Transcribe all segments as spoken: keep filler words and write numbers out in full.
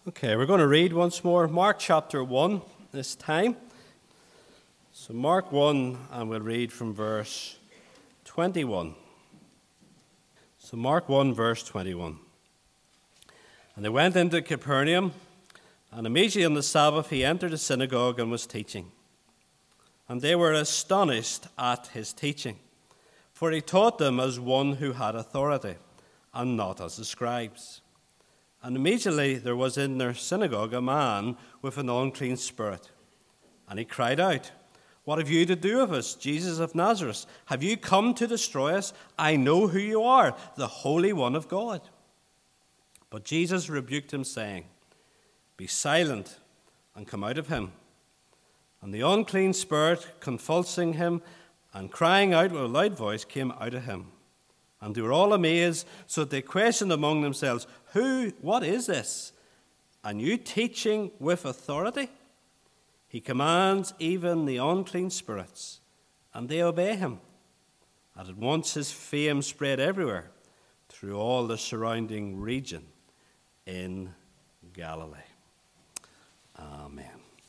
Okay, we're going to read once more Mark chapter one this time. So Mark one, and we'll read from verse twenty-one. So Mark one, verse twenty-one. And they went into Capernaum, and immediately on the Sabbath he entered the synagogue and was teaching. And they were astonished at his teaching, for he taught them as one who had authority, and not as the scribes. And immediately there was in their synagogue a man with an unclean spirit. And he cried out, "What have you to do with us, Jesus of Nazareth? Have you come to destroy us? I know who you are, the Holy One of God." But Jesus rebuked him, saying, "Be silent and come out of him." And the unclean spirit, convulsing him and crying out with a loud voice, came out of him. And they were all amazed, so that they questioned among themselves, Who, what is this? And you teaching with authority? He commands even the unclean spirits, and they obey him. And at once his fame spread everywhere, through all the surrounding region in Galilee. Amen.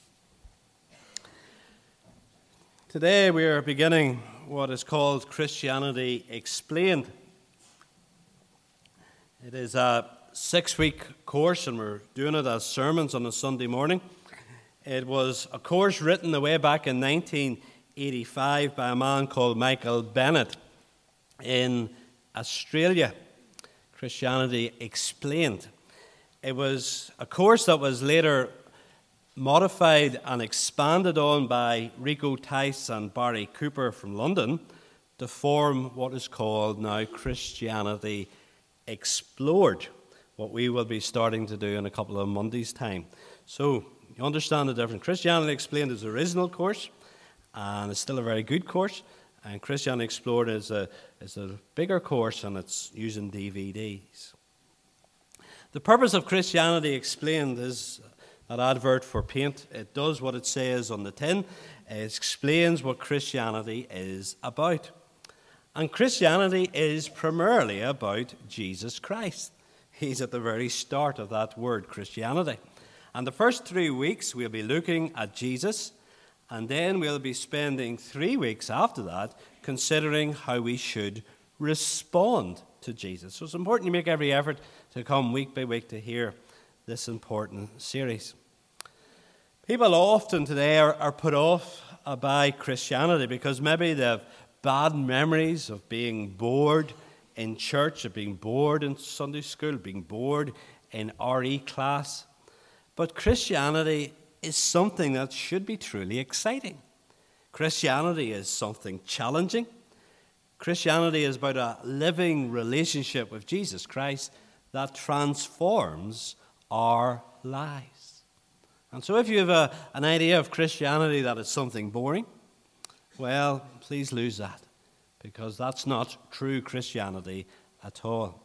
Today we are beginning what is called Christianity Explained. It is a six-week course, and we're doing it as sermons on a Sunday morning. It was a course written way back in nineteen eighty-five by a man called Michael Bennett in Australia. Christianity Explained. It was a course that was later modified and expanded on by Rico Tice and Barry Cooper from London to form what is called now Christianity Explored, what we will be starting to do in a couple of Mondays' time. So you understand the difference. Christianity Explained is the original course, and it's still a very good course. And Christianity Explored is a is a bigger course, and it's using D V Ds. The purpose of Christianity Explained is that advert for paint. It does what it says on the tin. It explains what Christianity is about. And Christianity is primarily about Jesus Christ. He's at the very start of that word, Christianity. And the first three weeks we'll be looking at Jesus, and then we'll be spending three weeks after that considering how we should respond to Jesus. So it's important you make every effort to come week by week to hear this important series. People often today are, are put off by Christianity because maybe they have bad memories of being bored in church, of being bored in Sunday school, being bored in R E class. But Christianity is something that should be truly exciting. Christianity is something challenging. Christianity is about a living relationship with Jesus Christ that transforms our lives. And so if you have a, an idea of Christianity that is something boring, well, please lose that, because that's not true Christianity at all.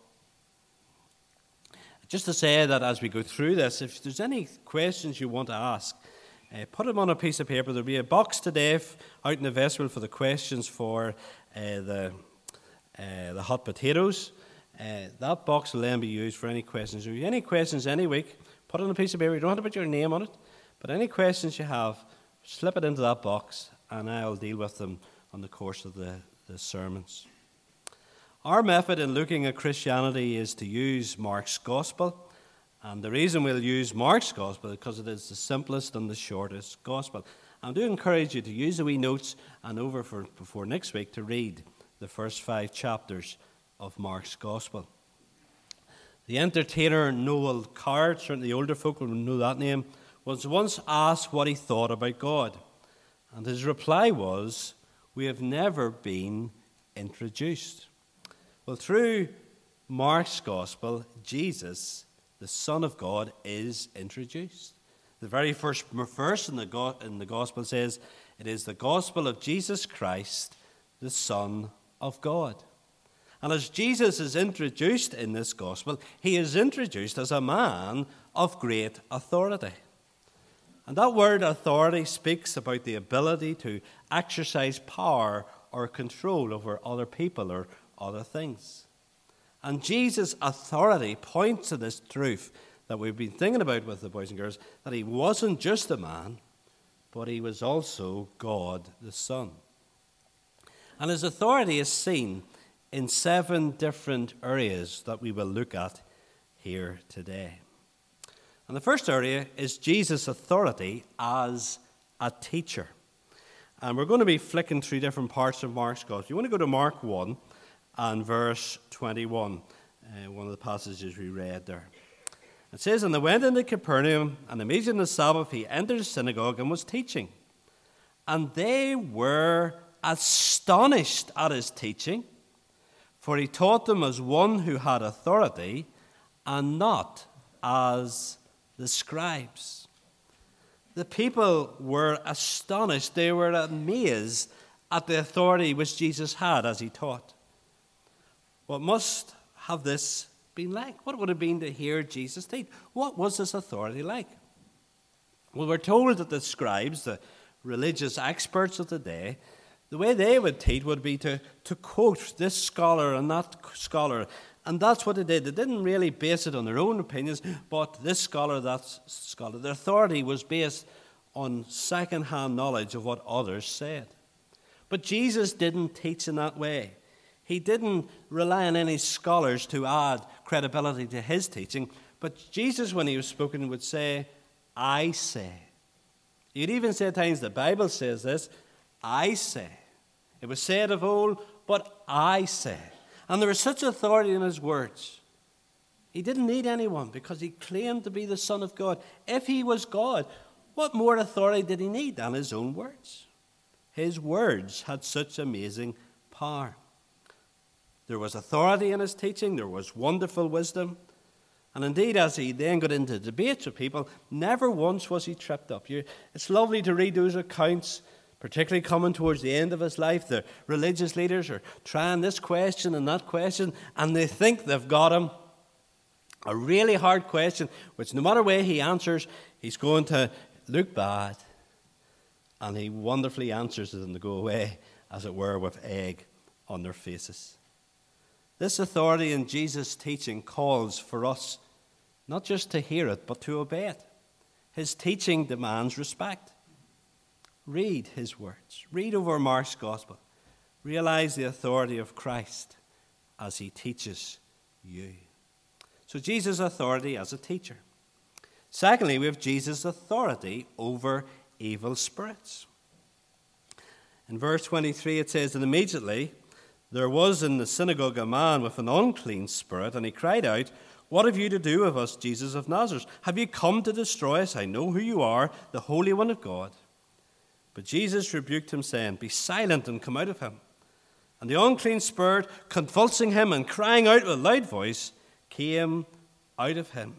Just to say that as we go through this, if there's any questions you want to ask, uh, put them on a piece of paper. There'll be a box today f- out in the vestibule for the questions for uh, the uh, the hot potatoes. Uh, that box will then be used for any questions. If you have any questions any week, put it on a piece of paper. You don't have to put your name on it, but any questions you have, slip it into that box, and I'll deal with them on the course of the, the sermons. Our method in looking at Christianity is to use Mark's Gospel. And the reason we'll use Mark's Gospel is because it is the simplest and the shortest Gospel. I do encourage you to use the wee notes and over for before next week to read the first five chapters of Mark's Gospel. The entertainer Noel Coward, certainly the older folk will know that name, was once asked what he thought about God. And his reply was, "We have never been introduced." Well, through Mark's Gospel, Jesus, the Son of God, is introduced. The very first verse in the, go- in the Gospel says, "It is the Gospel of Jesus Christ, the Son of God." And as Jesus is introduced in this Gospel, he is introduced as a man of great authority. And that word authority speaks about the ability to exercise power or control over other people or other things. And Jesus' authority points to this truth that we've been thinking about with the boys and girls, that he wasn't just a man, but he was also God the Son. And his authority is seen in seven different areas that we will look at here today. And the first area is Jesus' authority as a teacher. And we're going to be flicking through different parts of Mark's Gospel. You want to go to Mark one and verse twenty-one, uh, one of the passages we read there. It says, "And they went into Capernaum, and immediately on the Sabbath he entered the synagogue and was teaching. And they were astonished at his teaching, for he taught them as one who had authority, and not as the scribes." The people were astonished. They were amazed at the authority which Jesus had as he taught. What must have this been like? What would it have been to hear Jesus teach? What was this authority like? Well, we're told that the scribes, the religious experts of the day, the way they would teach would be to, to quote this scholar and that scholar. And that's what they did. They didn't really base it on their own opinions, but this scholar, that scholar. Their authority was based on second-hand knowledge of what others said. But Jesus didn't teach in that way. He didn't rely on any scholars to add credibility to his teaching. But Jesus, when he was spoken, would say, "I say." He'd even say at times, the Bible says this, "I say." It was said of old, but I say. And there was such authority in his words. He didn't need anyone because he claimed to be the Son of God. If he was God, what more authority did he need than his own words? His words had such amazing power. There was authority in his teaching. There was wonderful wisdom. And indeed, as he then got into debates with people, never once was he tripped up. You, it's lovely to read those accounts, particularly coming towards the end of his life. The religious leaders are trying this question and that question, and they think they've got him. A really hard question, which no matter way he answers, he's going to look bad. And he wonderfully answers it and they go away, as it were, with egg on their faces. This authority in Jesus' teaching calls for us not just to hear it, but to obey it. His teaching demands respect. Read his words. Read over Mark's Gospel. Realize the authority of Christ as he teaches you. So Jesus' authority as a teacher. Secondly, we have Jesus' authority over evil spirits. In verse twenty-three it says, "And immediately there was in the synagogue a man with an unclean spirit, and he cried out, 'What have you to do with us, Jesus of Nazareth? Have you come to destroy us? I know who you are, the Holy One of God.' But Jesus rebuked him, saying, 'Be silent and come out of him.' And the unclean spirit, convulsing him and crying out with a loud voice, came out of him."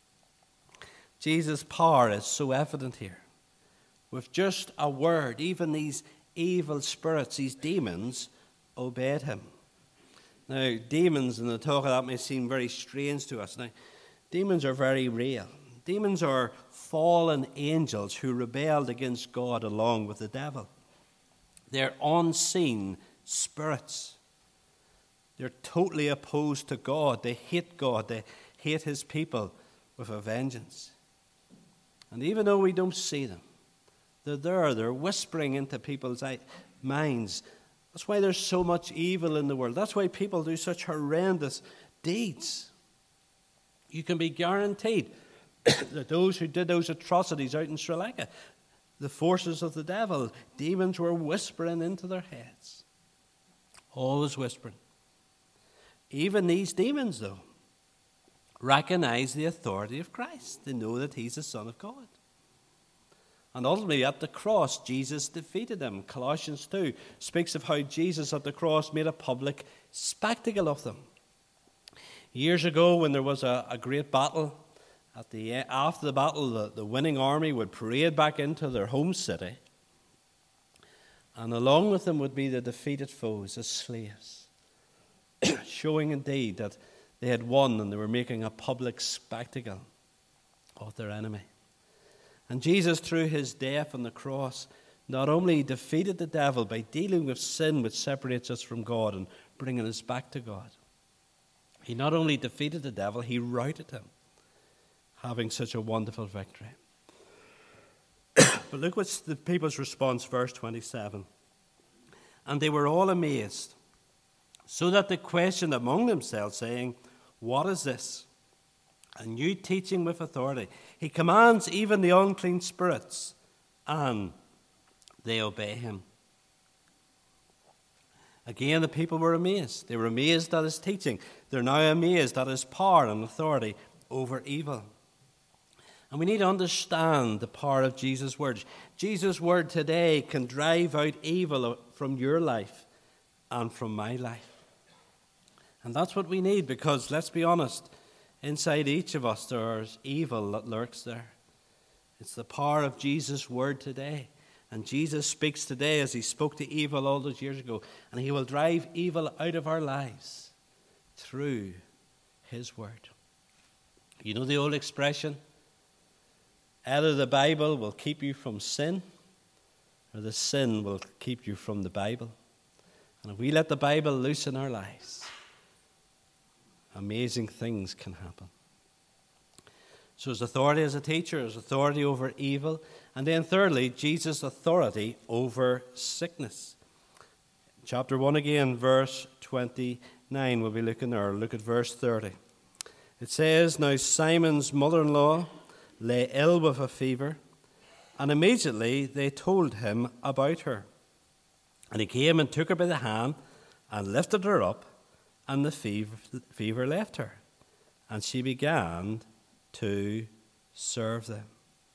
Jesus' power is so evident here. With just a word, even these evil spirits, these demons, obeyed him. Now, demons and the talk of that may seem very strange to us. Now, demons are very real. Demons are fallen angels who rebelled against God along with the devil. They're unseen spirits. They're totally opposed to God. They hate God. They hate his people with a vengeance. And even though we don't see them, they're there. They're whispering into people's minds. That's why there's so much evil in the world. That's why people do such horrendous deeds. You can be guaranteed that those who did those atrocities out in Sri Lanka, the forces of the devil, demons were whispering into their heads. Always whispering. Even these demons, though, recognize the authority of Christ. They know that he's the Son of God. And ultimately, at the cross, Jesus defeated them. Colossians two speaks of how Jesus at the cross made a public spectacle of them. Years ago, when there was a, a great battle, at the after the battle, the, the winning army would parade back into their home city. And along with them would be the defeated foes, the slaves, showing indeed that they had won and they were making a public spectacle of their enemy. And Jesus, through his death on the cross, not only defeated the devil by dealing with sin which separates us from God and bringing us back to God, he not only defeated the devil, he routed him. having such a wonderful victory. But look what's the people's response, verse twenty-seven. And they were all amazed, so that they questioned among themselves, saying, what is this? A new teaching with authority. He commands even the unclean spirits, and they obey him. Again, the people were amazed. They were amazed at his teaching. They're now amazed at his power and authority over evil. And we need to understand the power of Jesus' words. Jesus' word today can drive out evil from your life and from my life. And that's what we need, because let's be honest, inside each of us there's evil that lurks there. It's the power of Jesus' word today. And Jesus speaks today as he spoke to evil all those years ago. And he will drive evil out of our lives through his word. You know the old expression? Either the Bible will keep you from sin, or the sin will keep you from the Bible. And if we let the Bible loose in our lives, amazing things can happen. So his authority as a teacher, his authority over evil, and then thirdly, Jesus' authority over sickness. Chapter one again, verse twenty-nine, we'll be looking there. Look at verse thirty. It says, now Simon's mother-in-law lay ill with a fever, and immediately they told him about her. And he came and took her by the hand and lifted her up, and the fever, fever left her, and she began to serve them.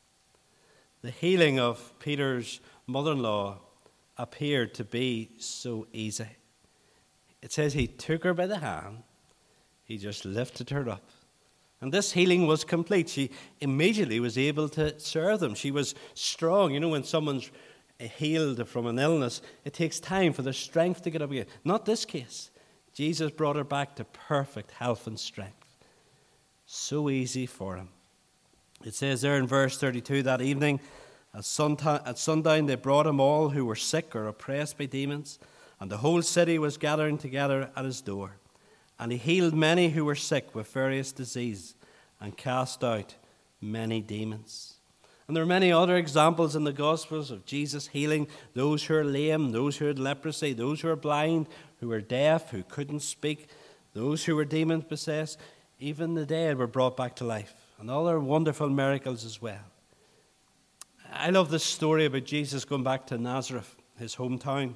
The healing of Peter's mother-in-law appeared to be so easy. It says he took her by the hand, he just lifted her up. And this healing was complete. She immediately was able to serve them. She was strong. You know, when someone's healed from an illness, it takes time for their strength to get up again. Not this case. Jesus brought her back to perfect health and strength. So easy for him. It says there in verse thirty-two, that evening at sundown they brought him all who were sick or oppressed by demons, and the whole city was gathering together at his door. And he healed many who were sick with various diseases and cast out many demons. And there are many other examples in the Gospels of Jesus healing those who are lame, those who had leprosy, those who are blind, who were deaf, who couldn't speak, those who were demon possessed. Even the dead were brought back to life, and other wonderful miracles as well. I love this story about Jesus going back to Nazareth, his hometown.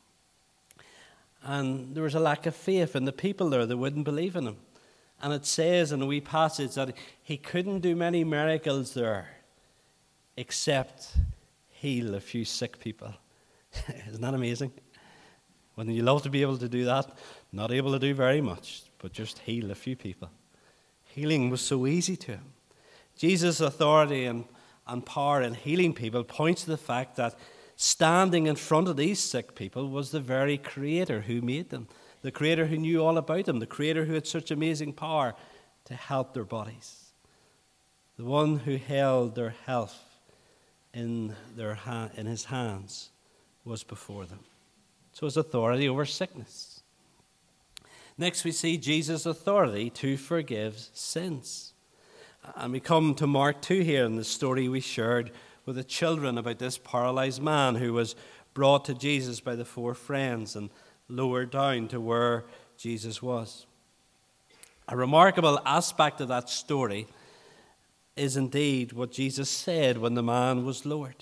And there was a lack of faith in the people there. They wouldn't believe in him. And it says in a wee passage that he couldn't do many miracles there except heal a few sick people. Isn't that amazing? Wouldn't you love to be able to do that? Not able to do very much, but just heal a few people. Healing was so easy to him. Jesus' authority and, and power in healing people points to the fact that standing in front of these sick people was the very Creator who made them, the Creator who knew all about them, the Creator who had such amazing power to help their bodies, the one who held their health in, their ha- in his hands was before them. So his authority over sickness. Next we see Jesus' authority to forgive sins. And we come to Mark two here in the story we shared with the children about this paralyzed man who was brought to Jesus by the four friends and lowered down to where Jesus was. A remarkable aspect of that story is indeed what Jesus said when the man was lowered.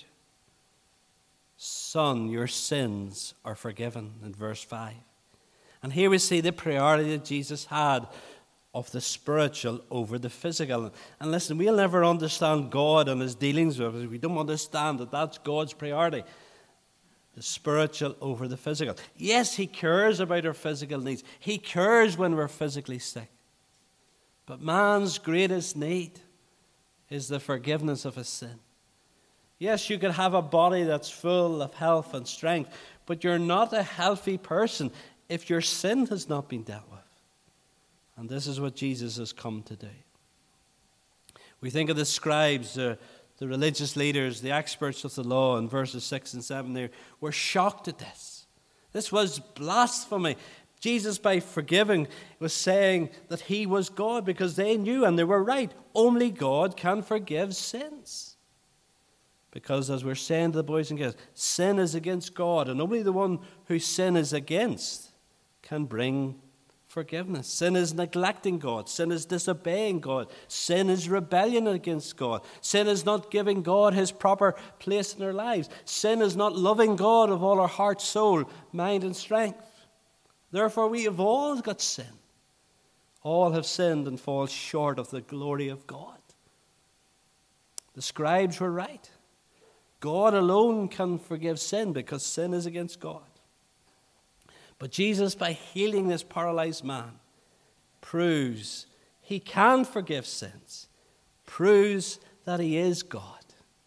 Son, your sins are forgiven, in verse five. And here we see the priority that Jesus had of the spiritual over the physical. And listen, we'll never understand God and his dealings with us. We don't understand that that's God's priority. The spiritual over the physical. Yes, he cares about our physical needs. He cares when we're physically sick. But man's greatest need is the forgiveness of his sin. Yes, you could have a body that's full of health and strength, but you're not a healthy person if your sin has not been dealt with. And this is what Jesus has come to do. We think of the scribes, uh, the religious leaders, the experts of the law in verses six and seven there were shocked at this. This was blasphemy. Jesus, by forgiving, was saying that he was God, because they knew, and they were right, only God can forgive sins. Because as we're saying to the boys and girls, sin is against God, and only the one who sin is against can bring forgiveness. Sin is neglecting God. Sin is disobeying God. Sin is rebellion against God. Sin is not giving God his proper place in our lives. Sin is not loving God of all our heart, soul, mind, and strength. Therefore, we have all got sin. All have sinned and fall short of the glory of God. The scribes were right. God alone can forgive sin, because sin is against God. But Jesus, by healing this paralyzed man, proves he can forgive sins, proves that he is God.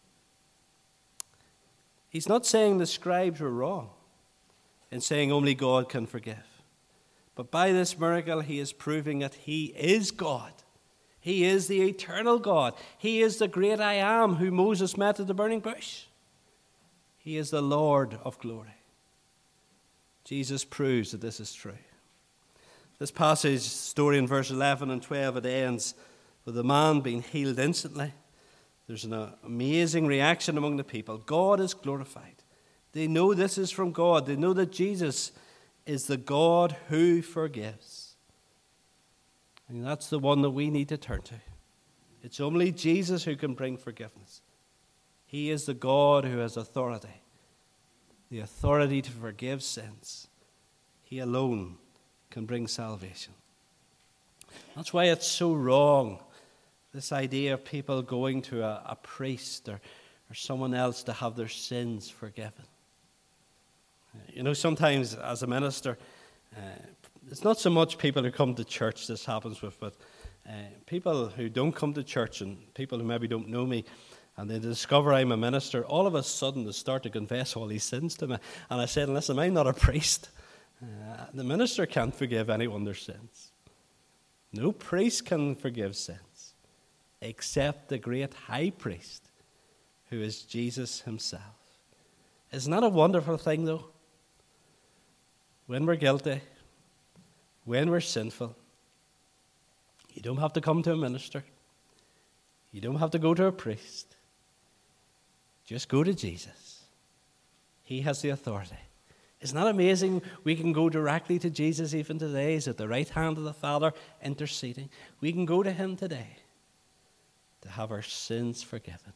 He's not saying the scribes were wrong in saying only God can forgive. But by this miracle, he is proving that he is God. He is the eternal God. He is the great I am who Moses met at the burning bush. He is the Lord of glory. Jesus proves that this is true. This passage, story in verse eleven and twelve, it ends with the man being healed instantly. There's an amazing reaction among the people. God is glorified. They know this is from God. They know that Jesus is the God who forgives. And that's the one that we need to turn to. It's only Jesus who can bring forgiveness. He is the God who has authority, the authority to forgive sins. He alone can bring salvation. That's why it's so wrong, this idea of people going to a, a priest or, or someone else to have their sins forgiven. You know, sometimes as a minister, uh, it's not so much people who come to church this happens with, but uh, people who don't come to church and people who maybe don't know me, and they discover I'm a minister, all of a sudden they start to confess all these sins to me. And I said, listen, I'm not a priest. Uh, the minister can't forgive anyone their sins. No priest can forgive sins, except the great high priest, who is Jesus himself. Isn't that a wonderful thing, though? When we're guilty, when we're sinful, you don't have to come to a minister. You don't have to go to a priest. Just go to Jesus. He has the authority. Isn't that amazing? We can go directly to Jesus even today. He's at the right hand of the Father interceding. We can go to him today to have our sins forgiven.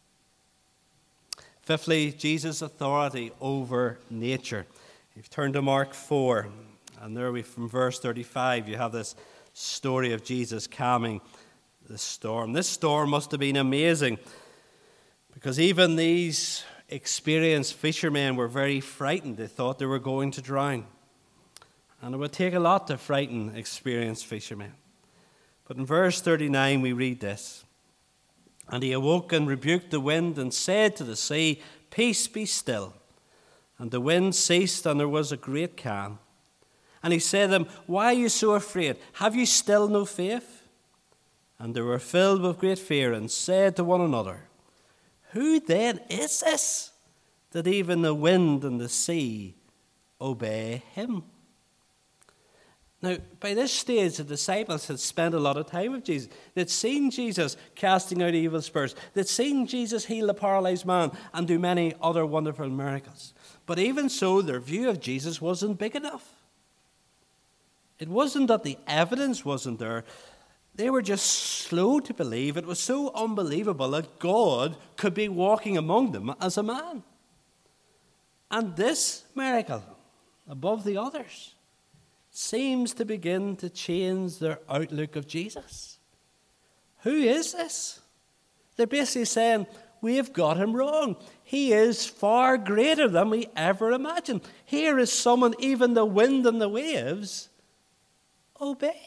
Fifthly, Jesus' authority over nature. You've turned to Mark four, and there we, from verse thirty-five, you have this story of Jesus calming the storm. This storm must have been amazing, because even these experienced fishermen were very frightened. They thought they were going to drown. And it would take a lot to frighten experienced fishermen. But in verse thirty-nine we read this. And he awoke and rebuked the wind and said to the sea, Peace, be still. And the wind ceased, and there was a great calm. And he said to them, Why are you so afraid? Have you still no faith? And they were filled with great fear and said to one another, Who then is this, that even the wind and the sea obey him? Now, by this stage, the disciples had spent a lot of time with Jesus. They'd seen Jesus casting out evil spirits. They'd seen Jesus heal a paralyzed man and do many other wonderful miracles. But even so, their view of Jesus wasn't big enough. It wasn't that the evidence wasn't there. They were just slow to believe. It was so unbelievable that God could be walking among them as a man. And this miracle, above the others, seems to begin to change their outlook of Jesus. Who is this? They're basically saying, we've got him wrong. He is far greater than we ever imagined. Here is someone even the wind and the waves obey.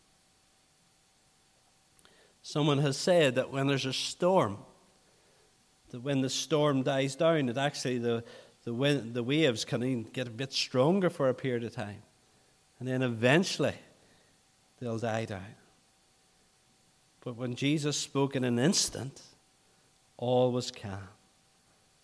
Someone has said that when there's a storm, that when the storm dies down, that actually the, the, wind, the waves can get a bit stronger for a period of time. And then eventually, they'll die down. But when Jesus spoke in an instant, all was calm.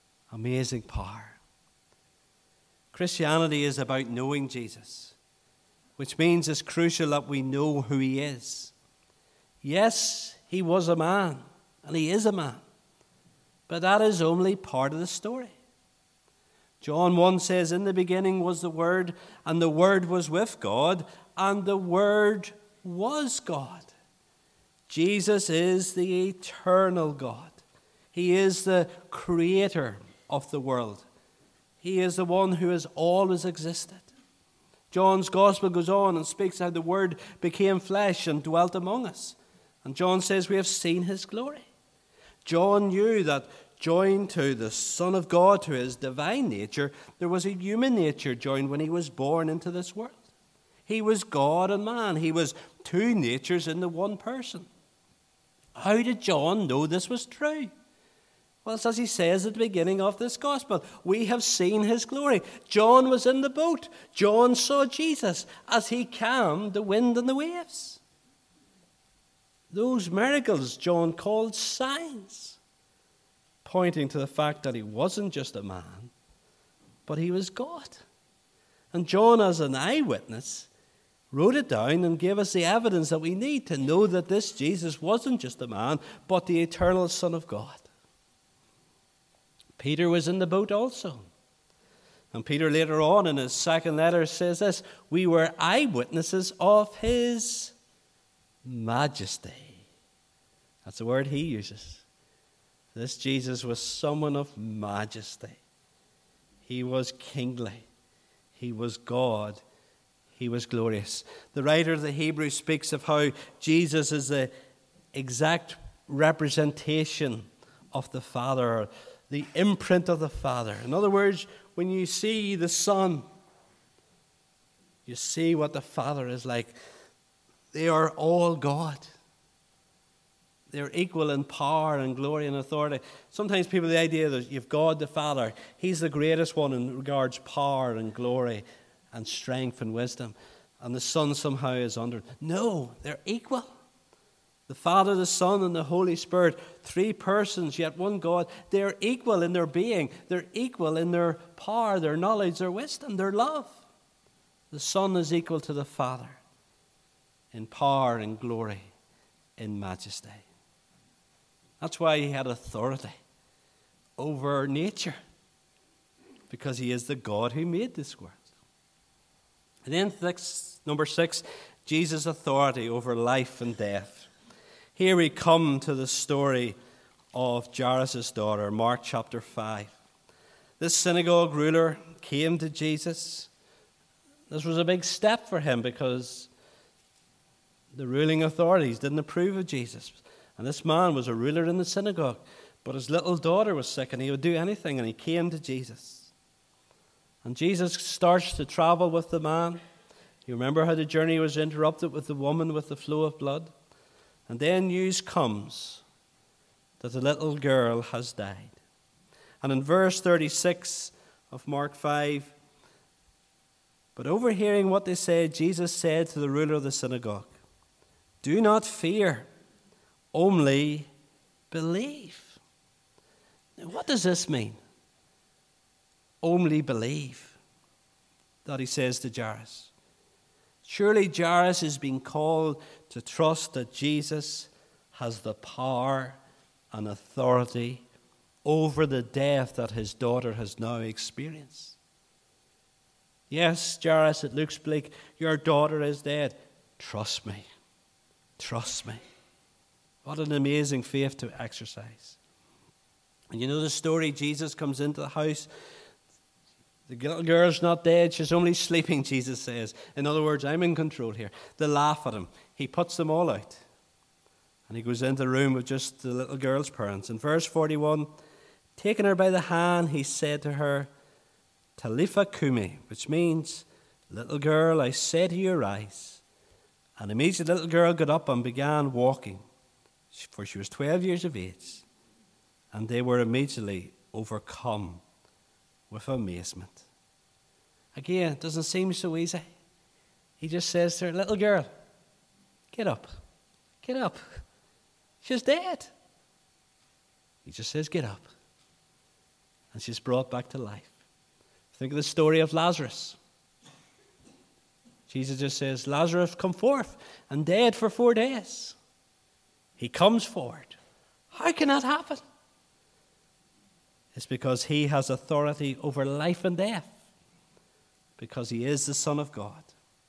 Amazing power. Christianity is about knowing Jesus. which means it's crucial that we know who he is. Yes, he was a man, and he is a man, but that is only part of the story. John one says, in the beginning was the Word, and the Word was with God, and the Word was God. Jesus is the eternal God. He is the creator of the world. He is the one who has always existed. John's gospel goes on and speaks how the Word became flesh and dwelt among us. And John says we have seen his glory. John knew that joined to the Son of God, to his divine nature, there was a human nature joined when he was born into this world. He was God and man. He was two natures in the one person. How did John know this was true? Well, it's as he says at the beginning of this gospel, we have seen his glory. John was in the boat. John saw Jesus as he calmed the wind and the waves. Those miracles John called signs, pointing to the fact that he wasn't just a man, but he was God. And John, as an eyewitness, wrote it down and gave us the evidence that we need to know that this Jesus wasn't just a man, but the eternal Son of God. Peter was in the boat also. And Peter later on in his second letter says this, we were eyewitnesses of his majesty. That's the word he uses. This Jesus was someone of majesty. He was kingly. He was God. He was glorious. The writer of the Hebrews speaks of how Jesus is the exact representation of the Father, the imprint of the Father. In other words, when you see the Son, you see what the Father is like. They are all God. They're equal in power and glory and authority. Sometimes people have the idea that you've God the Father. He's the greatest one in regards power and glory and strength and wisdom. And the Son somehow is under. No, they're equal. The Father, the Son, and the Holy Spirit, three persons, yet one God, they're equal in their being. They're equal in their power, their knowledge, their wisdom, their love. The Son is equal to the Father in power and glory, in majesty. That's why he had authority over nature, because he is the God who made this world. And then six, number six, Jesus' authority over life and death. Here we come to the story of Jairus' daughter, Mark chapter five. This synagogue ruler came to Jesus. This was a big step for him because the ruling authorities didn't approve of Jesus. And this man was a ruler in the synagogue, but his little daughter was sick and he would do anything, and he came to Jesus. And Jesus starts to travel with the man. You remember how the journey was interrupted with the woman with the flow of blood? And then news comes that the little girl has died. And in verse thirty-six of Mark five, but overhearing what they said, Jesus said to the ruler of the synagogue, do not fear, only believe. Now, what does this mean? Only believe, that he says to Jairus. Surely Jairus is being called to trust that Jesus has the power and authority over the death that his daughter has now experienced. Yes, Jairus, it looks bleak. Your daughter is dead. Trust me. Trust me. What an amazing faith to exercise. And you know the story, Jesus comes into the house. The little girl's not dead, she's only sleeping, Jesus says. In other words, I'm in control here. They laugh at him. He puts them all out. And he goes into the room with just the little girl's parents. In verse forty-one, taking her by the hand, he said to her, Talitha Kumi, which means, little girl, I say to you, rise. And immediately the little girl got up and began walking, for she was twelve years of age. And they were immediately overcome with amazement. Again, it doesn't seem so easy. He just says to her, little girl, get up, get up. She's dead. He just says, get up. And she's brought back to life. Think of the story of Lazarus. Jesus just says, Lazarus, come forth, and dead for four days. He comes forward. How can that happen? It's because he has authority over life and death, because he is the Son of God.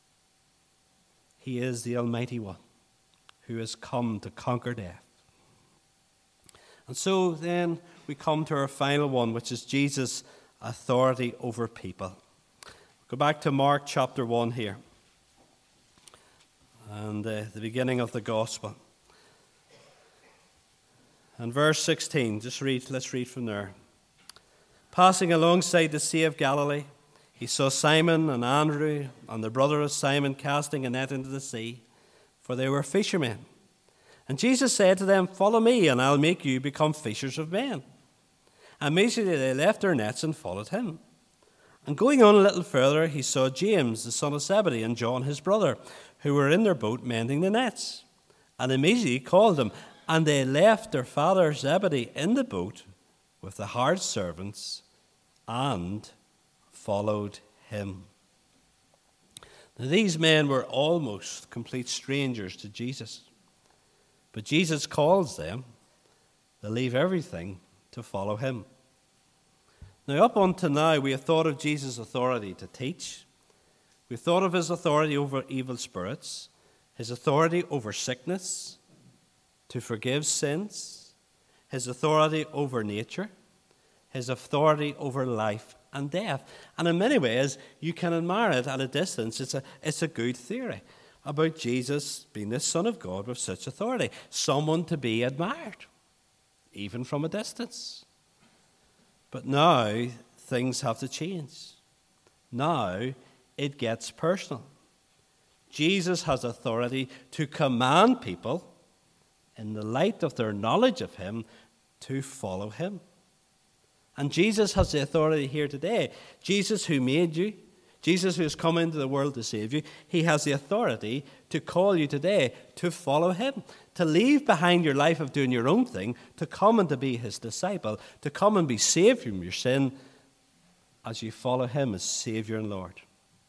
He is the Almighty One who has come to conquer death. And so then we come to our final one, which is Jesus' authority over people. Go back to Mark chapter one here, and uh, the beginning of the gospel. And verse sixteen, just read, let's read from there. Passing alongside the Sea of Galilee, he saw Simon and Andrew and the brother of Simon casting a net into the sea, for they were fishermen. And Jesus said to them, follow me, and I'll make you become fishers of men. Immediately they left their nets and followed him. And going on a little further, he saw James, the son of Zebedee, and John his brother, who were in their boat mending the nets. And immediately called them, and they left their father Zebedee in the boat with the hired servants and followed him. Now, these men were almost complete strangers to Jesus. But Jesus calls them to leave everything to follow him. Now, up until now, we have thought of Jesus' authority to teach. We've thought of his authority over evil spirits, his authority over sickness, to forgive sins, his authority over nature, his authority over life and death. And in many ways, you can admire it at a distance. It's a, it's a good theory about Jesus being the Son of God with such authority, someone to be admired, even from a distance. But now, things have to change. Now, it gets personal. Jesus has authority to command people, in the light of their knowledge of him, to follow him. And Jesus has the authority here today. Jesus who made you, Jesus who has come into the world to save you, he has the authority to call you today to follow him, to leave behind your life of doing your own thing, to come and to be his disciple, to come and be saved from your sin as you follow him as Savior and Lord.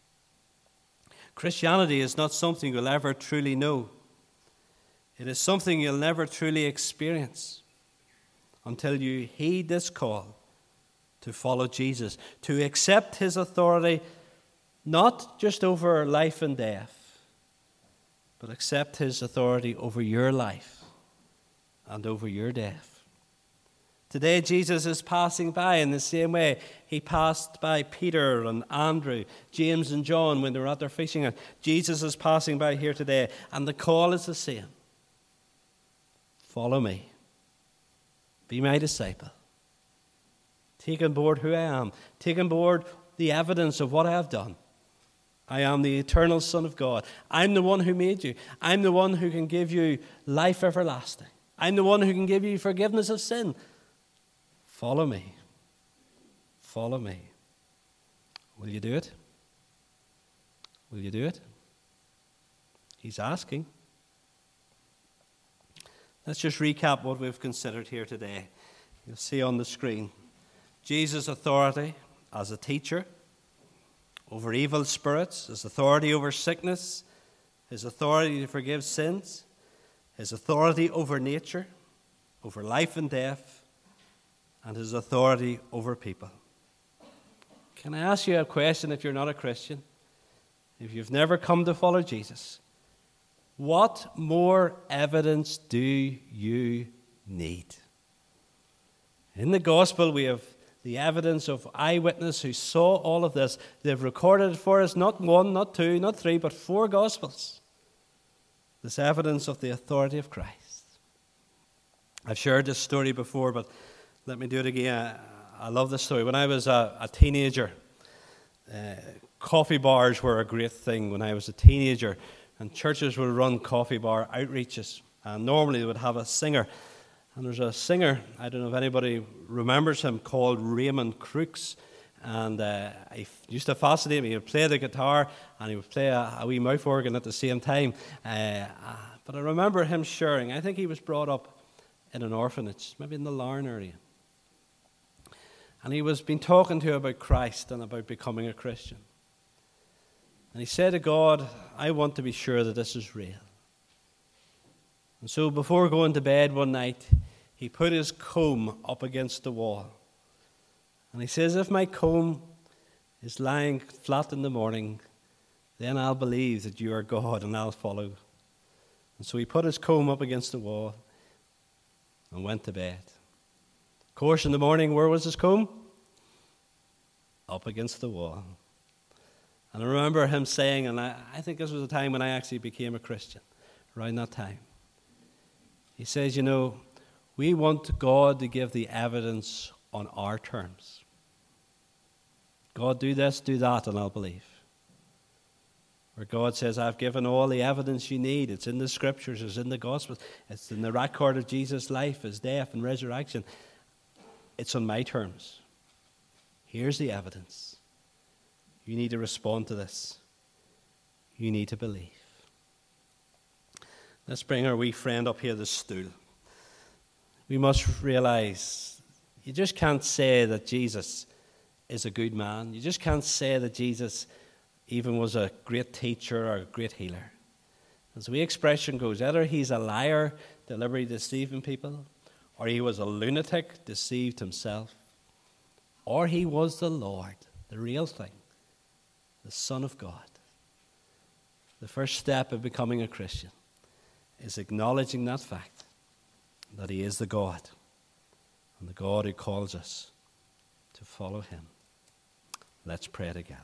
Christianity is not something you'll ever truly know. It is something you'll never truly experience until you heed this call to follow Jesus, to accept his authority not just over life and death, but accept his authority over your life and over your death. Today, Jesus is passing by in the same way he passed by Peter and Andrew, James and John when they were at their fishing. Jesus is passing by here today, and the call is the same. Follow me. Be my disciple. Take on board who I am. Take on board the evidence of what I have done. I am the eternal Son of God. I'm the one who made you. I'm the one who can give you life everlasting. I'm the one who can give you forgiveness of sin. Follow me. Follow me. Will you do it? Will you do it? He's asking. Let's just recap what we've considered here today. You'll see on the screen Jesus' authority as a teacher over evil spirits, his authority over sickness, his authority to forgive sins, his authority over nature, over life and death, and his authority over people. Can I ask you a question if you're not a Christian? If you've never come to follow Jesus, what more evidence do you need? In the gospel, we have the evidence of eyewitness who saw all of this. They've recorded it for us, not one, not two, not three, but four gospels. This evidence of the authority of Christ. I've shared this story before, but let me do it again. I love this story. When I was a, a teenager, uh, coffee bars were a great thing when I was a teenager, and churches would run coffee bar outreaches, and normally they would have a singer. And there's a singer, I don't know if anybody remembers him, called Raymond Crooks. And uh, he used to fascinate me. He would play the guitar and he would play a, a wee mouth organ at the same time. Uh, but I remember him sharing. I think he was brought up in an orphanage, maybe in the Larne area. And he was been talking to about Christ and about becoming a Christian. And he said to God, I want to be sure that this is real. And so before going to bed one night, he put his comb up against the wall. And he says, if my comb is lying flat in the morning, then I'll believe that you are God and I'll follow. And so he put his comb up against the wall and went to bed. Of course, in the morning, where was his comb? Up against the wall. And I remember him saying, and I, I think this was the time when I actually became a Christian, around that time. He says, you know, we want God to give the evidence on our terms. God, do this, do that, and I'll believe. Where God says, I've given all the evidence you need. It's in the scriptures, it's in the Gospels, it's in the record of Jesus' life, his death and resurrection. It's on my terms. Here's the evidence. You need to respond to this. You need to believe. Let's bring our wee friend up here to the stool. We must realize you just can't say that Jesus is a good man. You just can't say that Jesus even was a great teacher or a great healer. As the way expression goes, either he's a liar, deliberately deceiving people, or he was a lunatic, deceived himself, or he was the Lord, the real thing, the Son of God. The first step of becoming a Christian is acknowledging that fact, that he is the God, and the God who calls us to follow him. Let's pray together.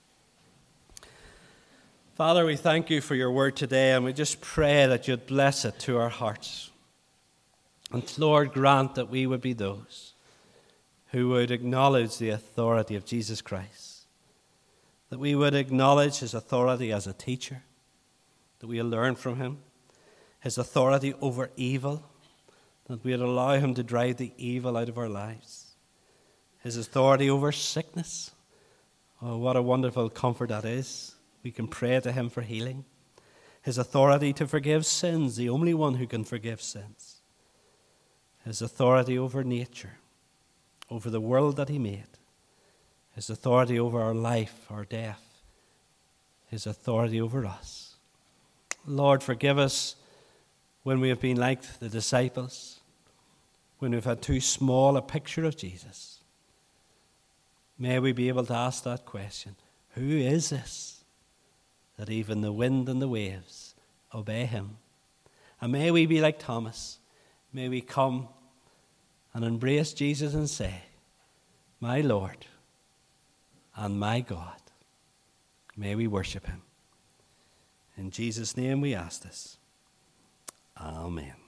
Father, we thank you for your word today, and we just pray that you'd bless it to our hearts. And Lord, grant that we would be those who would acknowledge the authority of Jesus Christ, that we would acknowledge his authority as a teacher, that we will learn from him, his authority over evil, that we would allow him to drive the evil out of our lives, his authority over sickness. Oh, what a wonderful comfort that is. We can pray to him for healing. His authority to forgive sins, the only one who can forgive sins. His authority over nature, over the world that he made. His authority over our life, our death. His authority over us. Lord, forgive us when we have been like the disciples, when we've had too small a picture of Jesus. May we be able to ask that question, who is this? That even the wind and the waves obey him. And may we be like Thomas. May we come and embrace Jesus and say, my Lord and my God. May we worship him. In Jesus' name we ask this. Amen.